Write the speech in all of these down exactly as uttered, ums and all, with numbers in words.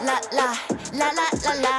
라라라라라라라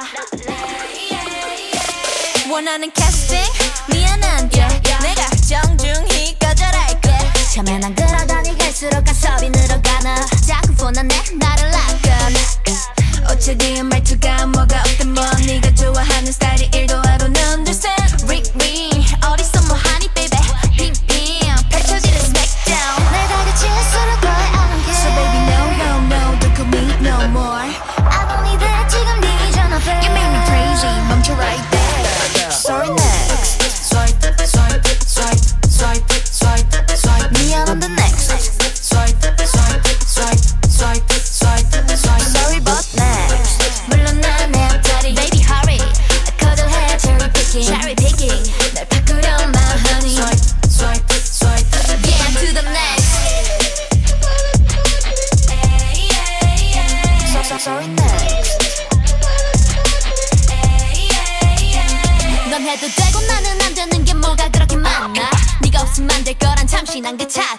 원하는 캐스팅 미안한데 내가 정중히 거절할게 처음엔 안 그러더니 갈수록 가섭이 늘어가나 자꾸 폰하네 나를 락건 어차피 말투가 뭐가 어때 뭐 네가 좋아하는 스타일이 일도 하루는 둘셋 링링 어디서 뭐하니 baby 빙빙 펼쳐지는 smackdown 날 다그칠수록 걸 I don't care So baby no no no don't call me no more I don't need that 지금 네 전화벨 You make me crazy 멈춰 right there Sorry next Swipe swipe swipe swipe swipe swipe 미안한데 next Swipe swipe swipe swipe swipe swipe Sorry but next 물론 난 내 앞자리 Baby hurry 거절해 cherry picking Cherry picking 날 바꾸려 my honey Swipe swipe swipe Yeah to the next So so sorry next 넌 해도 되고 나는 안 되는 게 뭐가 그렇게 많나 네가 없으면 안 될 거란 잠시 난 그 차